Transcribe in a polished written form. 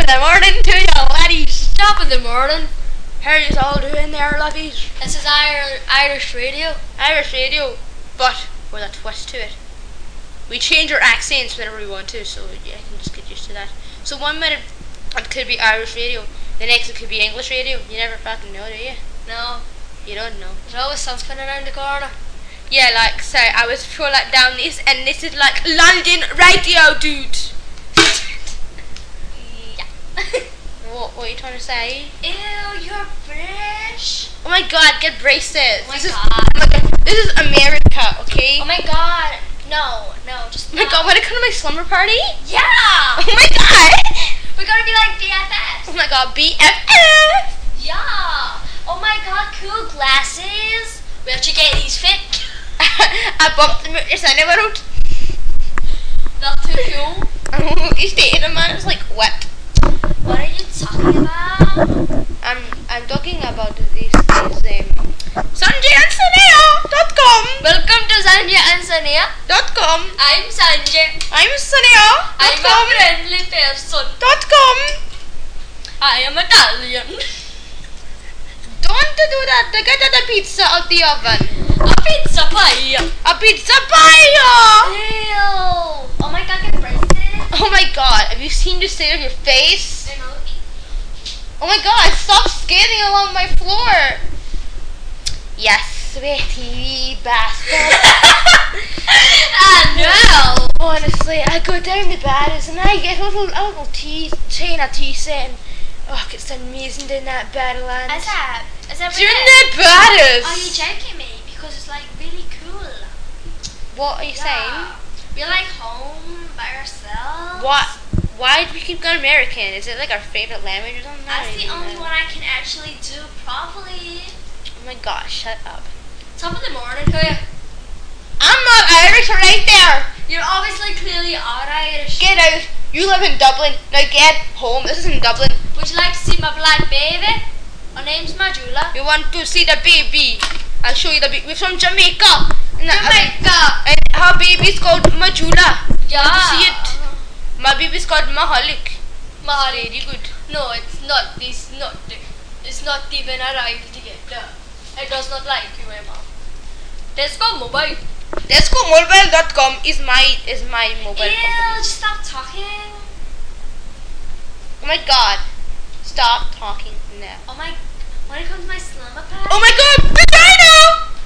the morning to you, laddies. Top of the morning. How are you all doing there, lovies? This is Irish radio. Irish radio, but with a twist to it. We change our accents whenever we want to, so yeah, I can just get used to that. So 1 minute it could be Irish radio, the next it could be English radio. You never fucking know, do you? No. You don't know. There's always something around the corner. Yeah, like, so I was scrolling down this, and this is like London radio, dude. Yeah. What are you trying to say? Ew, you're British. Oh my god, get braces. Oh my This god. is, oh my god, this is America, okay? Oh my god. No, just Oh my god, wanna come to my slumber party? Yeah! Oh my god! We're gonna be like BFFs. Oh my god, BFF! Yeah! Oh my god, cool glasses. Where'd you get these fit? I bumped them at your cinema road. Not too cool. You stayed in man, it's like wet. What are you talking about? I'm talking about these SanjayandSanea.com. Welcome to Sanjay and Sania.com. I'm Sanjay. I'm Sanea. I'm a friendly person.com. I am Italian. Don't do that. They get the pizza out the oven. A pizza pie. A pizza pie. Ew. Oh my god, get braces. Oh my god, have you seen the state of your face? I know. Oh my god, stop skating along my floor. Yes, sweaty bastard. I know. Honestly, I go down the barrels and I get a little tea, chain of tea saying, oh, it's amazing doing that barrel and Is that during the barrels. Are you joking me? Because it's like really cool. What are you saying? We're like home by ourselves. What? Why do we keep going American? Is it like our favorite language or something? That's the only one I can actually do properly. Oh my gosh, shut up. Top of the morning to you. I'm not Irish right there. You're obviously clearly are Irish. Get out. You live in Dublin. Now get home. This is in Dublin. Would you like to see my black baby? Her name's Majula. You want to see the baby? I'll show you the baby. We're from Jamaica. Jamaica. And her baby's called Majula. Yeah. Want to see it? My baby's called Mahalik. Mahalik. Very good. No, it's not. It's not even arrived yet. It does not like you, Emma. Let's go mobile. Let's go mobile.com is my mobile Ew, company. just stop talking. Oh my god. Stop talking now. Oh my, when it comes to my slumber pad. Oh my god!